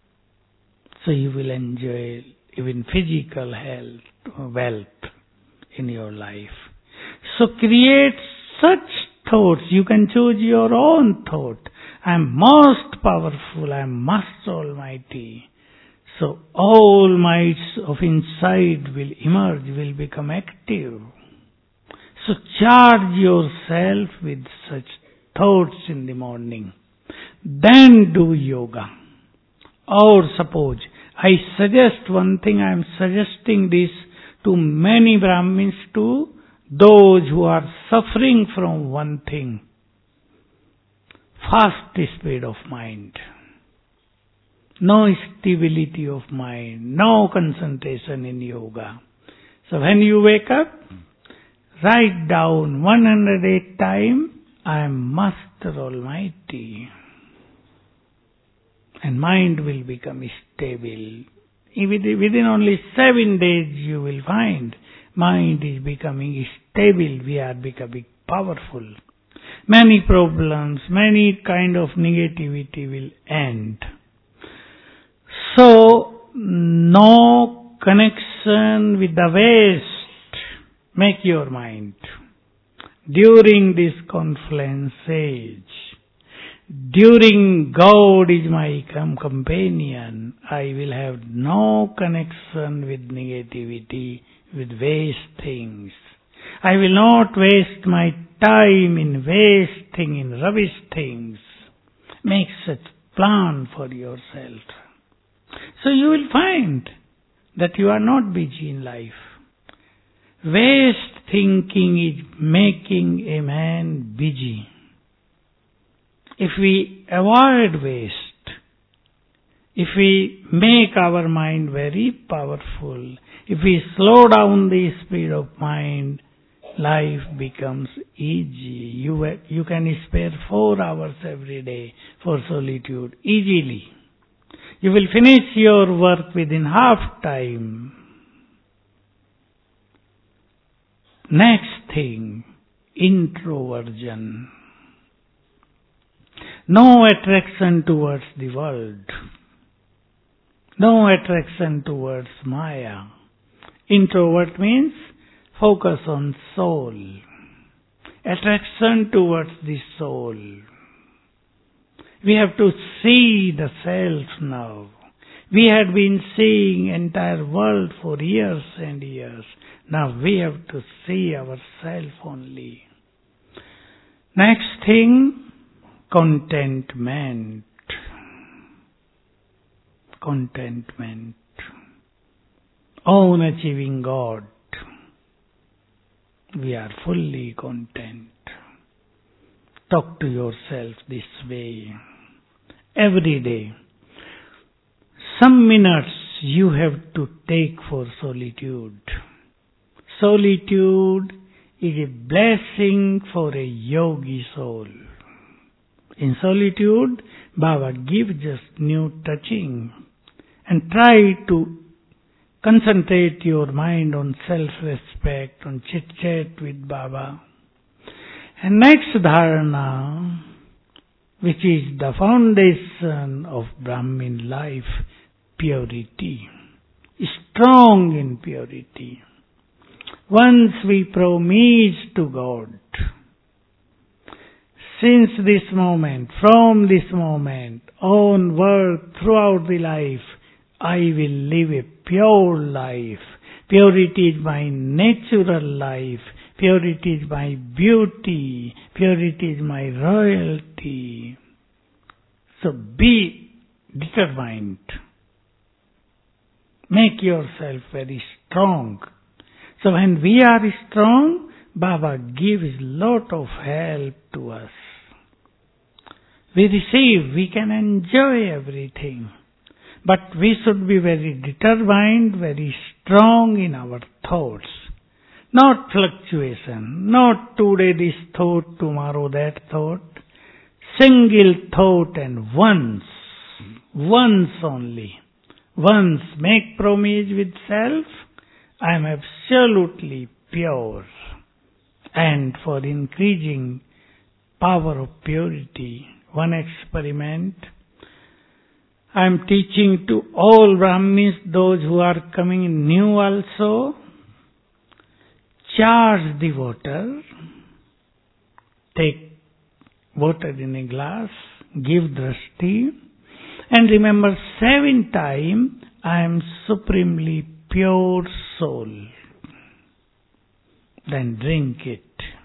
So you will enjoy even physical health, wealth in your life. So create such thoughts. You can choose your own thought. I am most powerful. I am Master Almighty. So all mights of inside will emerge, will become active. So charge yourself with such thoughts in the morning. Then do yoga. Or suppose, I suggest one thing, I am suggesting this to many Brahmins, to those who are suffering from one thing. Fast speed of mind. No stability of mind. No concentration in yoga. So when you wake up, write down one hundred eight times, I am Master Almighty. And mind will become stable. Within only seven days you will find mind is becoming stable. We are becoming powerful. Many problems, many kind of negativity will end. So, no connection with the waste. Make your mind. During this confluence age, during God is my companion, I will have no connection with negativity, with waste things. I will not waste my time in waste things, in rubbish things. Make such plan for yourself. So you will find that you are not busy in life. Waste thinking is making a man busy. If we avoid waste, if we make our mind very powerful, if we slow down the speed of mind, life becomes easy. You, you can spare four hours every day for solitude easily. You will finish your work within half time. Next thing, introversion. No attraction towards the world. No attraction towards Maya. Introvert means focus on soul. Attraction towards the soul. We have to see the self now. We had been seeing entire world for years and years. Now we have to see ourselves only. Next thing, contentment. Contentment. On achieving God, we are fully content. Talk to yourself this way. Every day, some minutes you have to take for solitude. Solitude is a blessing for a yogi soul. In solitude, Baba gives us new touching. And try to concentrate your mind on self-respect, on chit-chat with Baba. And next dharana, which is the foundation of Brahmin life, purity. Strong in purity. Once we promise to God, since this moment, from this moment, onward, throughout the life, I will live a pure life. Purity is my natural life. Purity is my beauty. Purity is my royalty. So be determined. Make yourself very strong. So when we are strong, Baba gives lot of help to us. We receive, we can enjoy everything. But we should be very determined, very strong in our thoughts. Not fluctuation, not today this thought, tomorrow that thought. Single thought and once, once only. Once make promise with self, I am absolutely pure. And for increasing power of purity, one experiment, I am teaching to all Brahmins, those who are coming new also, charge the water, take water in a glass, give drashti, and remember seven times, I am supremely pure soul. Then drink it.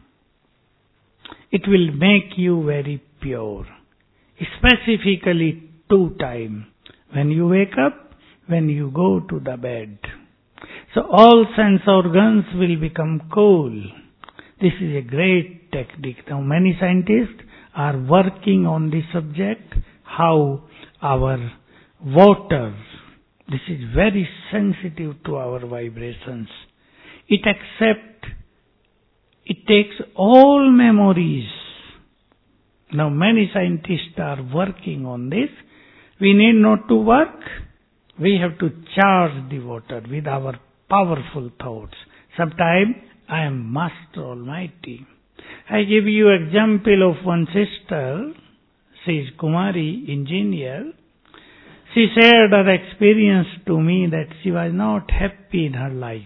It will make you very pure. Specifically two times. When you wake up, when you go to the bed. So all sense organs will become cool. This is a great technique. Now many scientists are working on this subject, how our water, this is very sensitive to our vibrations. It accepts, it takes all memories. Now many scientists are working on this. We need not to work. We have to charge the water with our powerful thoughts. Sometimes I am Master Almighty. I give you example of one sister. She is Kumari, engineer. She shared her experience to me that she was not happy in her life.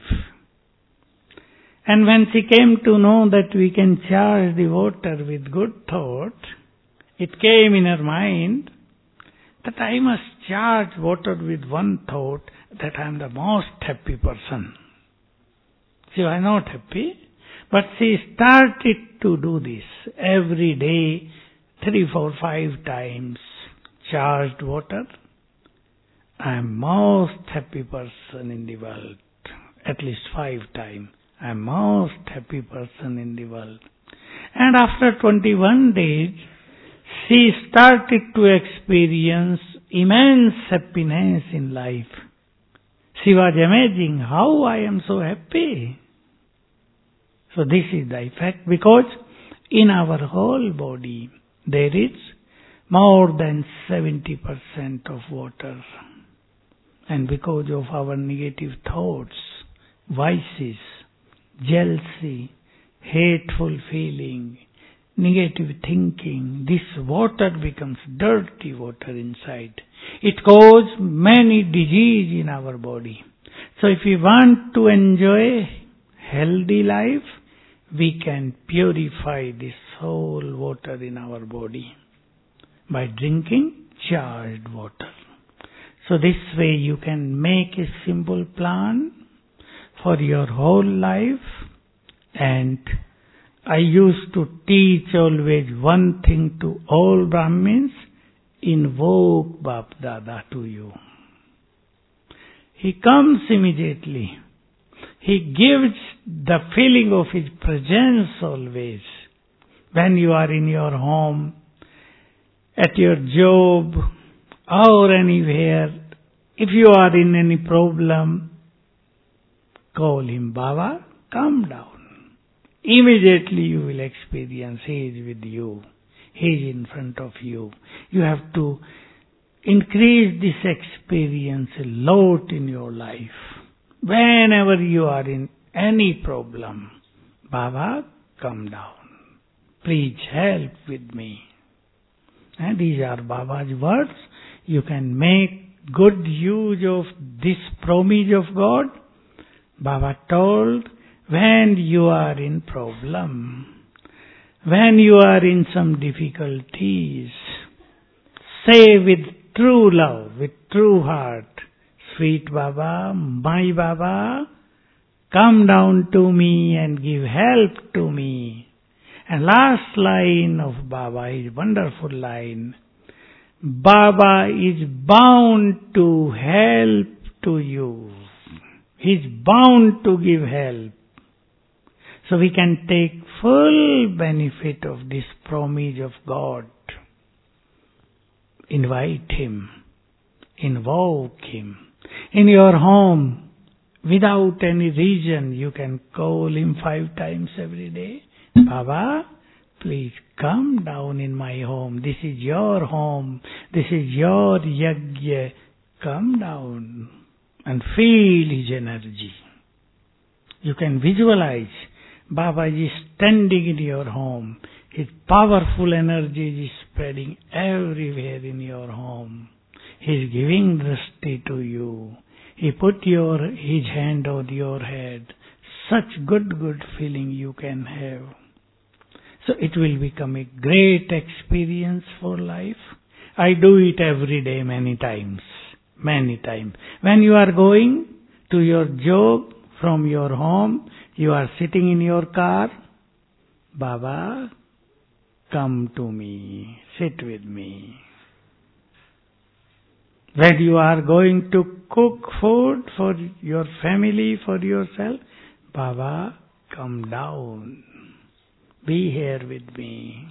And when she came to know that we can charge the water with good thought, it came in her mind that I must charge water with one thought, that I am the most happy person. She was not happy, but she started to do this every day, three, four, five times, charged water. I am most happy person in the world. At least five times. I am most happy person in the world. And after twenty-one days, she started to experience immense happiness in life. She was amazing how I am so happy. So this is the effect, because in our whole body there is more than seventy percent of water. And because of our negative thoughts, vices, jealousy, hateful feeling, negative thinking, this water becomes dirty water inside. It causes many diseases in our body. So if we want to enjoy healthy life, we can purify this whole water in our body by drinking charged water. So this way you can make a simple plan for your whole life. And I used to teach always one thing to all Brahmins: invoke Bap Dada to you. He comes immediately. He gives the feeling of His presence always. When you are in your home, at your job, or anywhere, if you are in any problem, call Him, Baba, come down. Immediately you will experience He is with you. He is in front of you. You have to increase this experience a lot in your life. Whenever you are in any problem, Baba, come down. Please help with me. And these are Baba's words. You can make good use of this promise of God. Baba told, when you are in problem, when you are in some difficulties, say with true love, with true heart, sweet Baba, my Baba, come down to me and give help to me. And last line of Baba is wonderful line. Baba is bound to help to you. He is bound to give help. So we can take full benefit of this promise of God. Invite Him. Invoke Him. In your home, without any reason, you can call Him five times every day. Baba, please come down in my home. This is your home. This is your yajna. Come down and feel His energy. You can visualize Baba is standing in your home. His powerful energy is spreading everywhere in your home. He is giving drishti to you. He put your His hand on your head. Such good, good feeling you can have. So it will become a great experience for life. I do it every day many times. Many times. When you are going to your job from your home, you are sitting in your car, Baba, come to me, sit with me. When you are going to cook food for your family, for yourself, Baba, come down. Be here with me.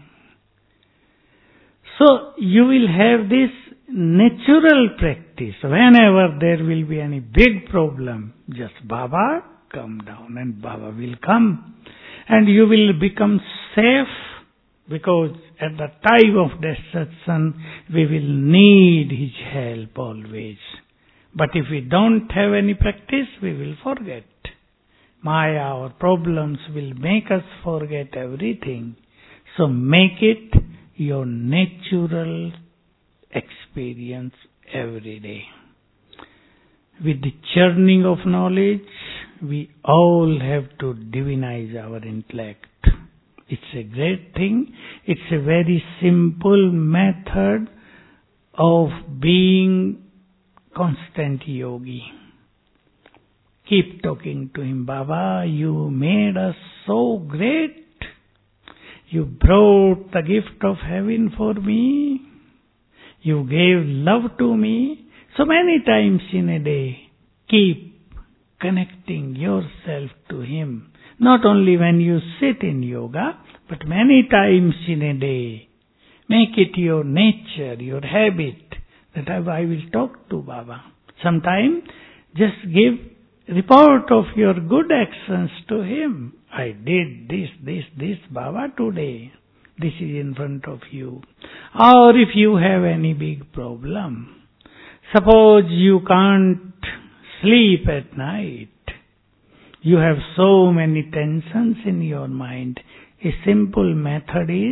So you will have this natural practice. Whenever there will be any big problem, just Baba, come down, and Baba will come. And you will become safe, because at the time of destruction, we will need His help always. But if we don't have any practice, we will forget. Maya, our problems will make us forget everything. So make it your natural experience every day. With the churning of knowledge, we all have to divinize our intellect. It's a great thing. It's a very simple method of being constant yogi. Keep talking to Him. Baba, you made us so great. You brought the gift of heaven for me. You gave love to me. So many times in a day, keep connecting yourself to Him. Not only when you sit in yoga, but many times in a day. Make it your nature, your habit, that I will talk to Baba. Sometimes just give report of your good actions to Him. I did this, this, this, Baba, today. This is in front of you. Or if you have any big problem, suppose you can't sleep at night, you have so many tensions in your mind, a simple method is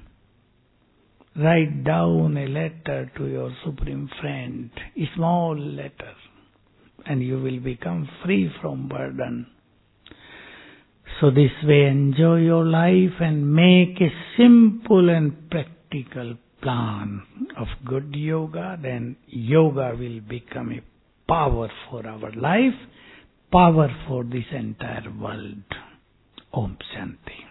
write down a letter to your Supreme Friend, a small letter, and you will become free from burden. So this way enjoy your life and make a simple and practical plan of good yoga. Then yoga will become a power for our life, power for this entire world. Om Shanti.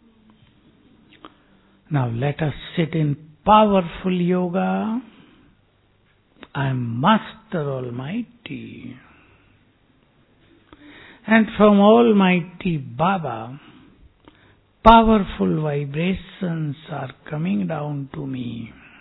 Now let us sit in powerful yoga. I am Master Almighty. And from Almighty Baba, powerful vibrations are coming down to me.